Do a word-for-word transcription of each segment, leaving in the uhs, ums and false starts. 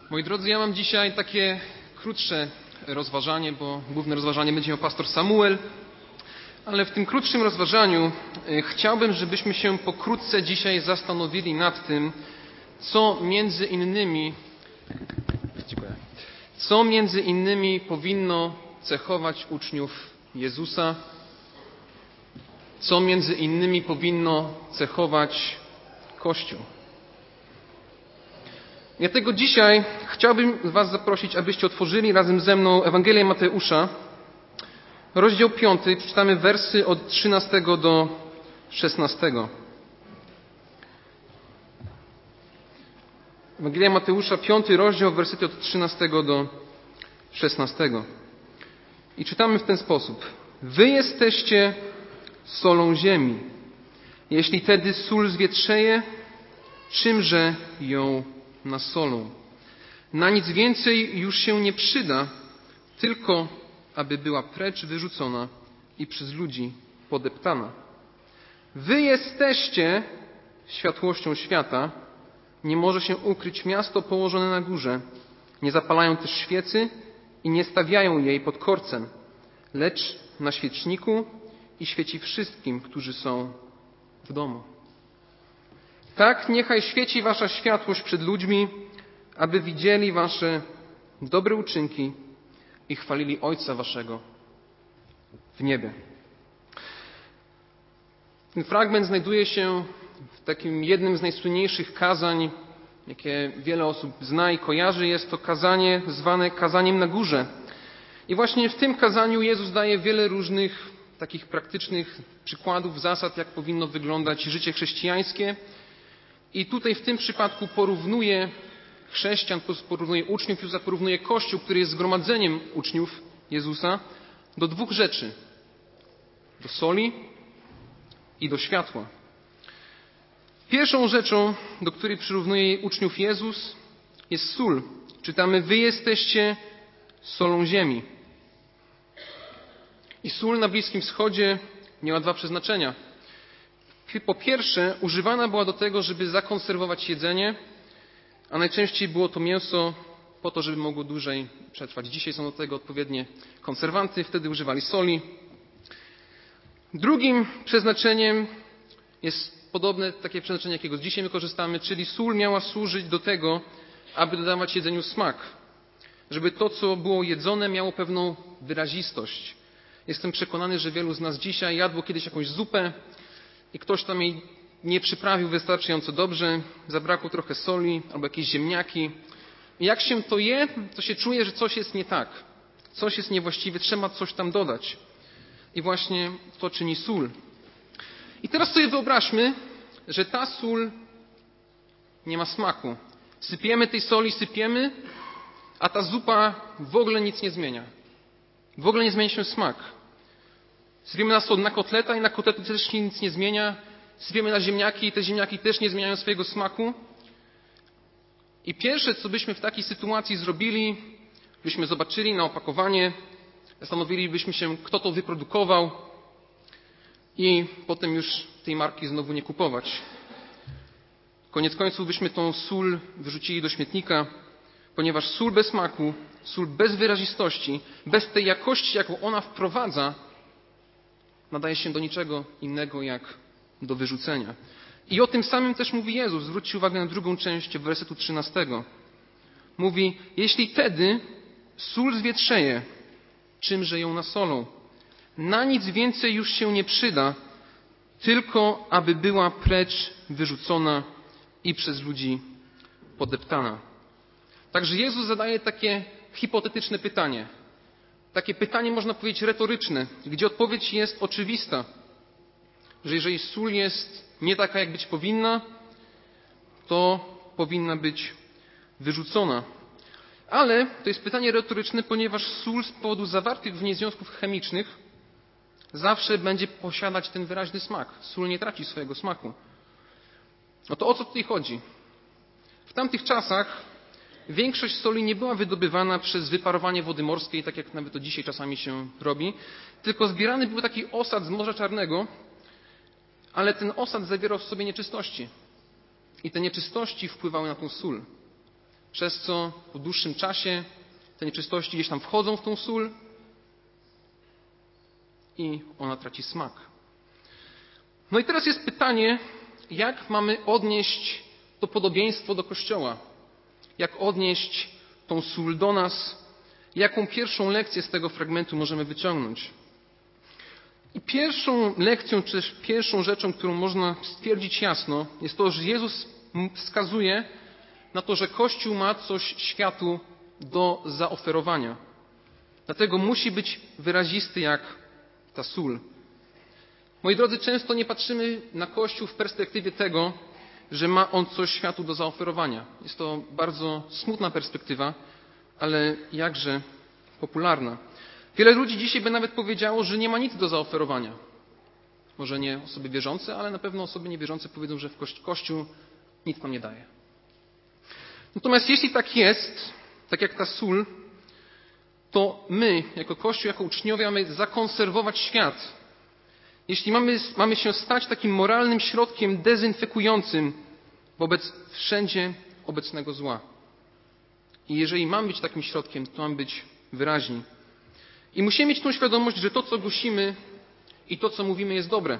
Moi drodzy, ja mam dzisiaj takie krótsze rozważanie, bo główne rozważanie będzie miał pastor Samuel, ale w tym krótszym rozważaniu chciałbym, żebyśmy się pokrótce dzisiaj zastanowili nad tym, co między innymi, co między innymi powinno cechować uczniów Jezusa, co między innymi powinno cechować Kościół. Dlatego dzisiaj chciałbym Was zaprosić, abyście otworzyli razem ze mną Ewangelię Mateusza, rozdział piąty, przeczytamy wersy od trzynastego do szesnastego. Ewangelia Mateusza, piąty rozdział, wersety od trzynastego do szesnastego. I czytamy w ten sposób. Wy jesteście solą ziemi. Jeśli tedy sól zwietrzeje, czymże ją nasolą? Na nic więcej już się nie przyda, tylko aby była precz wyrzucona i przez ludzi podeptana. Wy jesteście światłością świata. Nie może się ukryć miasto położone na górze. Nie zapalają też świecy i nie stawiają jej pod korcem, lecz na świeczniku i świeci wszystkim, którzy są w domu. Tak niechaj świeci wasza światłość przed ludźmi, aby widzieli wasze dobre uczynki i chwalili Ojca waszego w niebie. Ten fragment znajduje się w takim jednym z najsłynniejszych kazań, jakie wiele osób zna i kojarzy. Jest to kazanie zwane kazaniem na górze. I właśnie w tym kazaniu Jezus daje wiele różnych takich praktycznych przykładów, zasad, jak powinno wyglądać życie chrześcijańskie. I tutaj w tym przypadku porównuje chrześcijan, porównuje uczniów Jezusa, porównuje Kościół, który jest zgromadzeniem uczniów Jezusa, do dwóch rzeczy. Do soli i do światła. Pierwszą rzeczą, do której przyrównuje uczniów Jezus, jest sól. Czytamy, wy jesteście solą ziemi. I sól na Bliskim Wschodzie miała dwa przeznaczenia. Po pierwsze, używana była do tego, żeby zakonserwować jedzenie, a najczęściej było to mięso po to, żeby mogło dłużej przetrwać. Dzisiaj są do tego odpowiednie konserwanty, wtedy używali soli. Drugim przeznaczeniem jest podobne takie przeznaczenie, jakiego dzisiaj my korzystamy, czyli sól miała służyć do tego, aby dodawać jedzeniu smak. Żeby to, co było jedzone, miało pewną wyrazistość. Jestem przekonany, że wielu z nas dzisiaj jadło kiedyś jakąś zupę i ktoś tam jej nie przyprawił wystarczająco dobrze, zabrakło trochę soli albo jakieś ziemniaki. I jak się to je, to się czuje, że coś jest nie tak. Coś jest niewłaściwe, trzeba coś tam dodać. I właśnie to czyni sól. I teraz sobie wyobraźmy, że ta sól nie ma smaku. Sypiemy tej soli, sypiemy, a ta zupa w ogóle nic nie zmienia. W ogóle nie zmienia się smak. Sypiemy na sól na kotleta i na kotlety też się nic nie zmienia. Sypiemy na ziemniaki i te ziemniaki też nie zmieniają swojego smaku. I pierwsze, co byśmy w takiej sytuacji zrobili, byśmy zobaczyli na opakowanie, zastanowilibyśmy się, kto to wyprodukował i potem już tej marki znowu nie kupować. Koniec końców byśmy tą sól wyrzucili do śmietnika, ponieważ sól bez smaku, sól bez wyrazistości, bez tej jakości, jaką ona wprowadza, nadaje się do niczego innego jak do wyrzucenia. I o tym samym też mówi Jezus. Zwróćcie uwagę na drugą część wersetu trzynastego. Mówi, jeśli tedy sól zwietrzeje, czymże ją nasolą? Na nic więcej już się nie przyda, tylko aby była precz wyrzucona i przez ludzi podeptana. Także Jezus zadaje takie hipotetyczne pytanie. Takie pytanie, można powiedzieć, retoryczne, gdzie odpowiedź jest oczywista, że jeżeli sól jest nie taka, jak być powinna, to powinna być wyrzucona. Ale to jest pytanie retoryczne, ponieważ sól z powodu zawartych w niej związków chemicznych zawsze będzie posiadać ten wyraźny smak. Sól nie traci swojego smaku. No to o co tutaj chodzi? W tamtych czasach większość soli nie była wydobywana przez wyparowanie wody morskiej, tak jak nawet to dzisiaj czasami się robi, tylko zbierany był taki osad z Morza Czarnego, ale ten osad zawierał w sobie nieczystości. I te nieczystości wpływały na tą sól. przez co po dłuższym czasie te nieczystości gdzieś tam wchodzą w tą sól i ona traci smak. No i teraz jest pytanie, jak mamy odnieść to podobieństwo do Kościoła? Jak odnieść tą sól do nas? Jaką pierwszą lekcję z tego fragmentu możemy wyciągnąć? I pierwszą lekcją, czy też pierwszą rzeczą, którą można stwierdzić jasno, jest to, że Jezus wskazuje na to, że Kościół ma coś światu do zaoferowania. Dlatego musi być wyrazisty jak ta sól. Moi drodzy, często nie patrzymy na Kościół w perspektywie tego, że ma on coś światu do zaoferowania. Jest to bardzo smutna perspektywa, ale jakże popularna. Wiele ludzi dzisiaj by nawet powiedziało, że nie ma nic do zaoferowania. Może nie osoby wierzące, ale na pewno osoby niewierzące powiedzą, że Kościół nic nam nie daje. Natomiast jeśli tak jest, tak jak ta sól, to my, jako Kościół, jako uczniowie, mamy zakonserwować świat. Jeśli mamy, mamy się stać takim moralnym środkiem dezynfekującym wobec wszędzie obecnego zła. I jeżeli mamy być takim środkiem, to mamy być wyraźni. I musimy mieć tą świadomość, że to, co głosimy i to, co mówimy, jest dobre.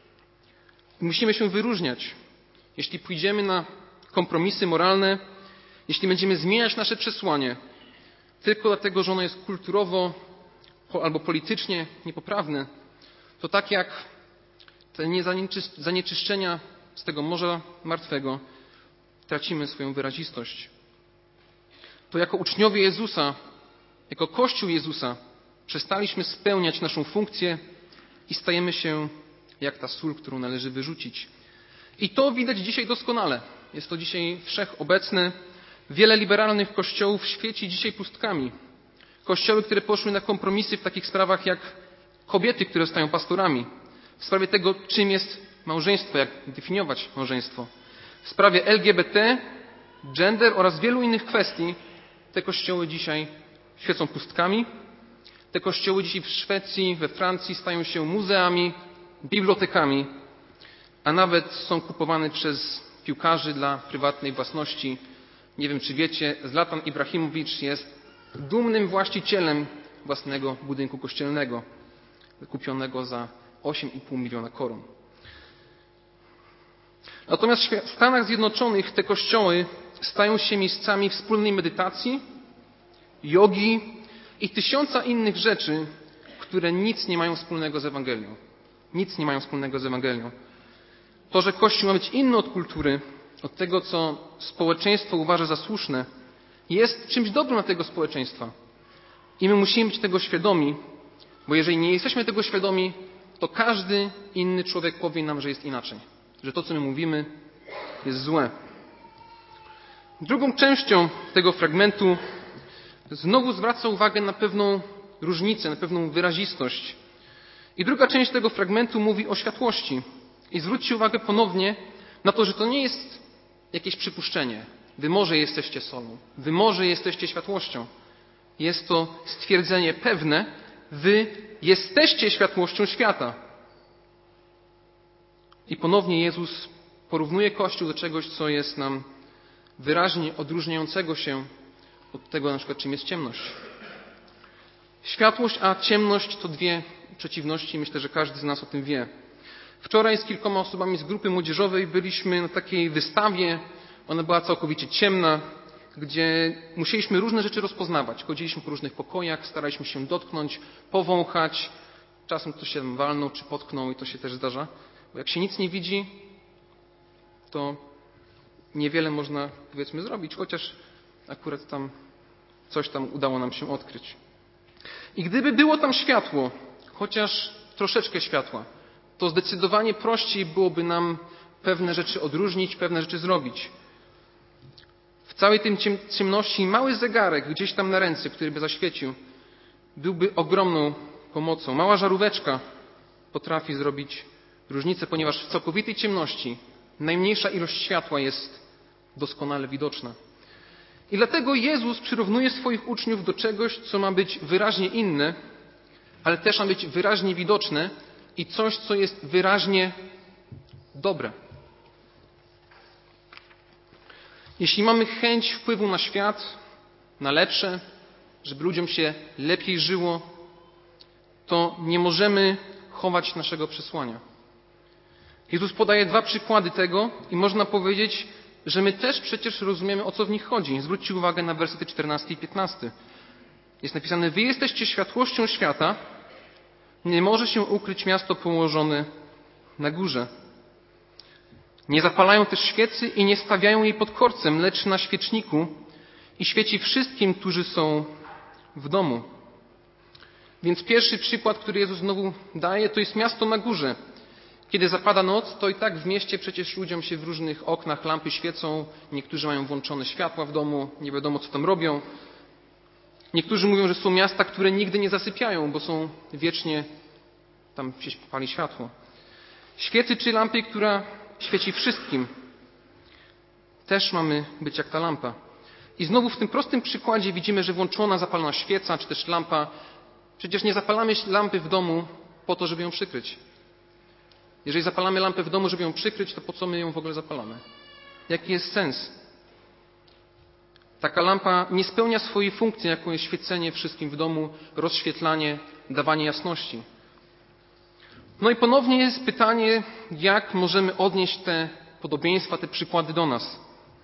I musimy się wyróżniać. Jeśli pójdziemy na kompromisy moralne, jeśli będziemy zmieniać nasze przesłanie tylko dlatego, że ono jest kulturowo albo politycznie niepoprawne, to tak jak te zanieczyszczenia z tego Morza Martwego, tracimy swoją wyrazistość. To jako uczniowie Jezusa, jako Kościół Jezusa przestaliśmy spełniać naszą funkcję i stajemy się jak ta sól, którą należy wyrzucić. I to widać dzisiaj doskonale. Jest to dzisiaj wszechobecne. Wiele liberalnych kościołów świeci dzisiaj pustkami. Kościoły, które poszły na kompromisy w takich sprawach jak kobiety, które zostają pastorami. W sprawie tego, czym jest małżeństwo, jak definiować małżeństwo. W sprawie L G B T, gender oraz wielu innych kwestii te kościoły dzisiaj świecą pustkami. Te kościoły dzisiaj w Szwecji, we Francji stają się muzeami, bibliotekami, a nawet są kupowane przez piłkarzy dla prywatnej własności. Nie wiem, czy wiecie, Zlatan Ibrahimowicz jest dumnym właścicielem własnego budynku kościelnego, kupionego za osiem i pół miliona koron. Natomiast w Stanach Zjednoczonych te kościoły stają się miejscami wspólnej medytacji, jogi i tysiąca innych rzeczy, które nic nie mają wspólnego z Ewangelią. Nic nie mają wspólnego z Ewangelią. To, że Kościół ma być inny od kultury, od tego, co społeczeństwo uważa za słuszne, jest czymś dobrym dla tego społeczeństwa. I my musimy być tego świadomi, bo jeżeli nie jesteśmy tego świadomi, to każdy inny człowiek powie nam, że jest inaczej. Że to, co my mówimy, jest złe. Drugą częścią tego fragmentu znowu zwraca uwagę na pewną różnicę, na pewną wyrazistość. I druga część tego fragmentu mówi o światłości. I zwróćcie uwagę ponownie na to, że to nie jest jakieś przypuszczenie. Wy może jesteście solą. Wy może jesteście światłością. Jest to stwierdzenie pewne. Wy jesteście światłością świata. I ponownie Jezus porównuje Kościół do czegoś, co jest nam wyraźnie odróżniającego się od tego, na przykład, czym jest ciemność. Światłość a ciemność to dwie przeciwności. Myślę, że każdy z nas o tym wie. Wczoraj z kilkoma osobami z grupy młodzieżowej byliśmy na takiej wystawie. Ona była całkowicie ciemna, gdzie musieliśmy różne rzeczy rozpoznawać. Chodziliśmy po różnych pokojach, staraliśmy się dotknąć, powąchać. Czasem ktoś się walnął czy potknął i to się też zdarza. Bo jak się nic nie widzi, to niewiele można, powiedzmy, zrobić, chociaż akurat tam coś tam udało nam się odkryć. I gdyby było tam światło, chociaż troszeczkę światła, to zdecydowanie prościej byłoby nam pewne rzeczy odróżnić, pewne rzeczy zrobić. W całej tej ciemności mały zegarek gdzieś tam na ręce, który by zaświecił, byłby ogromną pomocą. Mała żaróweczka potrafi zrobić różnicę, ponieważ w całkowitej ciemności najmniejsza ilość światła jest doskonale widoczna. I dlatego Jezus przyrównuje swoich uczniów do czegoś, co ma być wyraźnie inne, ale też ma być wyraźnie widoczne i coś, co jest wyraźnie dobre. Jeśli mamy chęć wpływu na świat, na lepsze, żeby ludziom się lepiej żyło, to nie możemy chować naszego przesłania. Jezus podaje dwa przykłady tego i można powiedzieć, że my też przecież rozumiemy, o co w nich chodzi. Zwróćcie uwagę na wersety czternasty i piętnasty. Jest napisane: wy jesteście światłością świata, nie może się ukryć miasto położone na górze. Nie zapalają też świecy i nie stawiają jej pod korcem, lecz na świeczniku i świeci wszystkim, którzy są w domu. Więc pierwszy przykład, który Jezus znowu daje, to jest miasto na górze. Kiedy zapada noc, to i tak w mieście przecież ludziom się w różnych oknach lampy świecą. Niektórzy mają włączone światła w domu, nie wiadomo co tam robią. Niektórzy mówią, że są miasta, które nigdy nie zasypiają, bo są wiecznie, tam się pali światło. Świecy czy lampy, która świeci wszystkim. Też mamy być jak ta lampa. I znowu w tym prostym przykładzie widzimy, że włączona, zapalona świeca, czy też lampa, przecież nie zapalamy lampy w domu po to, żeby ją przykryć. Jeżeli zapalamy lampę w domu, żeby ją przykryć, to po co my ją w ogóle zapalamy? Jaki jest sens? Taka lampa nie spełnia swojej funkcji, jaką jest świecenie wszystkim w domu, rozświetlanie, dawanie jasności. No i ponownie jest pytanie, jak możemy odnieść te podobieństwa, te przykłady do nas.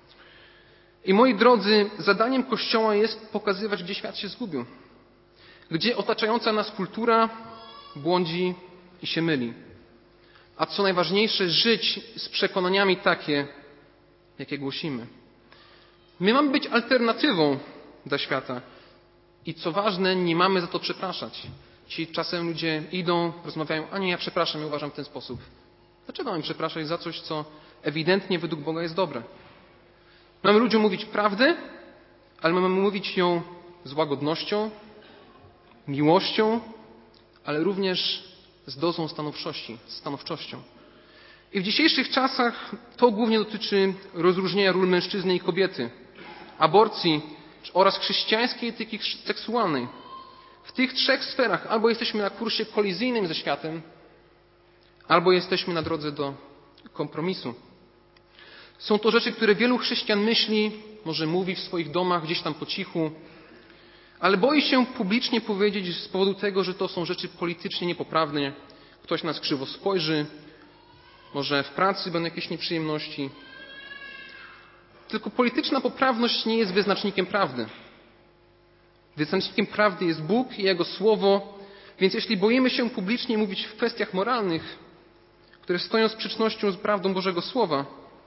I moi drodzy, zadaniem Kościoła jest pokazywać, gdzie świat się zgubił. Gdzie otaczająca nas kultura błądzi i się myli. A co najważniejsze, żyć z przekonaniami takie, jakie głosimy. My mamy być alternatywą dla świata. I co ważne, nie mamy za to przepraszać. Ci czasem ludzie idą, rozmawiają, a nie, ja przepraszam, ja uważam w ten sposób. Dlaczego mamy przepraszać za coś, co ewidentnie według Boga jest dobre? Mamy ludziom mówić prawdę, ale mamy mówić ją z łagodnością, miłością, ale również z dozą stanowczości, stanowczością. I w dzisiejszych czasach to głównie dotyczy rozróżnienia ról mężczyzny i kobiety, aborcji oraz chrześcijańskiej etyki seksualnej. W tych trzech sferach albo jesteśmy na kursie kolizyjnym ze światem, albo jesteśmy na drodze do kompromisu. Są to rzeczy, które wielu chrześcijan myśli, może mówi w swoich domach gdzieś tam po cichu, ale boi się publicznie powiedzieć z powodu tego, że to są rzeczy politycznie niepoprawne. Ktoś nas krzywo spojrzy, może w pracy będą jakieś nieprzyjemności. Tylko polityczna poprawność nie jest wyznacznikiem prawdy. Wyznacznikiem prawdy jest Bóg i Jego Słowo, więc jeśli boimy się publicznie mówić w kwestiach moralnych, które stoją z sprzecznością z prawdą Bożego Słowa,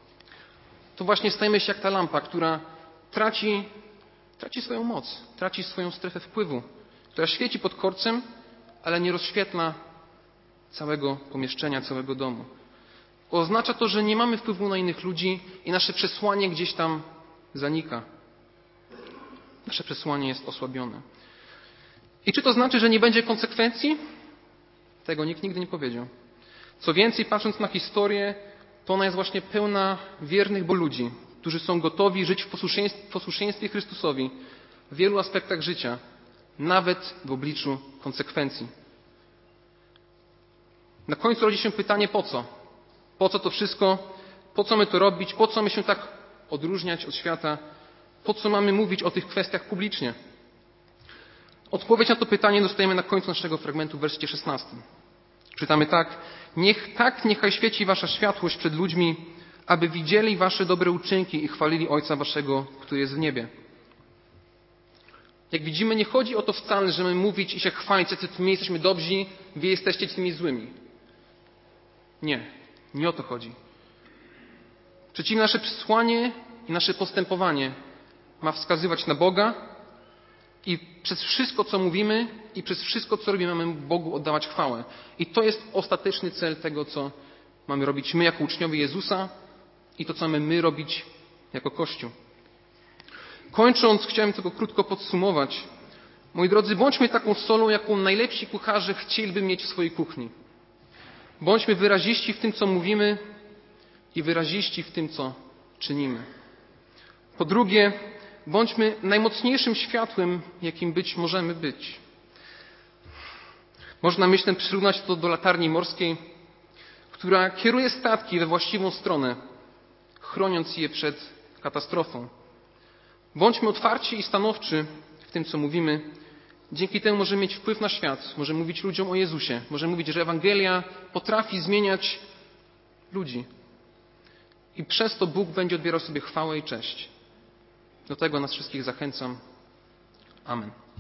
to właśnie stajemy się jak ta lampa, która traci, traci swoją moc, traci swoją strefę wpływu, która świeci pod korcem, ale nie rozświetla całego pomieszczenia, całego domu. Oznacza to, że nie mamy wpływu na innych ludzi i nasze przesłanie gdzieś tam zanika. Nasze przesłanie jest osłabione. I czy to znaczy, że nie będzie konsekwencji? Tego nikt nigdy nie powiedział. Co więcej, patrząc na historię, to ona jest właśnie pełna wiernych Bogu ludzi, którzy są gotowi żyć w posłuszeństwie, w posłuszeństwie Chrystusowi w wielu aspektach życia, nawet w obliczu konsekwencji. Na końcu rodzi się pytanie, po co? Po co to wszystko? Po co my to robić? Po co my się tak odróżniać od świata? Po co mamy mówić o tych kwestiach publicznie? Odpowiedź na to pytanie dostajemy na końcu naszego fragmentu w wersecie szesnastym. Czytamy tak: Niech tak niechaj świeci wasza światłość przed ludźmi, aby widzieli wasze dobre uczynki i chwalili Ojca waszego, który jest w niebie. Jak widzimy, nie chodzi o to wcale, że my mówić i się chwalić, że my jesteśmy dobrzy, wy jesteście tymi złymi. Nie, nie o to chodzi. Przeciwnie, nasze przesłanie i nasze postępowanie ma wskazywać na Boga i przez wszystko, co mówimy i przez wszystko, co robimy, mamy Bogu oddawać chwałę. I to jest ostateczny cel tego, co mamy robić my jako uczniowie Jezusa i to, co mamy my robić jako Kościół. Kończąc, chciałem tylko krótko podsumować. Moi drodzy, bądźmy taką solą, jaką najlepsi kucharze chcieliby mieć w swojej kuchni. Bądźmy wyraziści w tym, co mówimy i wyraziści w tym, co czynimy. Po drugie, bądźmy najmocniejszym światłem, jakim być możemy być. Można, myślę, przyrównać to do latarni morskiej, która kieruje statki we właściwą stronę, chroniąc je przed katastrofą. Bądźmy otwarci i stanowczy w tym, co mówimy. Dzięki temu możemy mieć wpływ na świat, możemy mówić ludziom o Jezusie, możemy mówić, że Ewangelia potrafi zmieniać ludzi. I przez to Bóg będzie odbierał sobie chwałę i cześć. Do tego nas wszystkich zachęcam. Amen.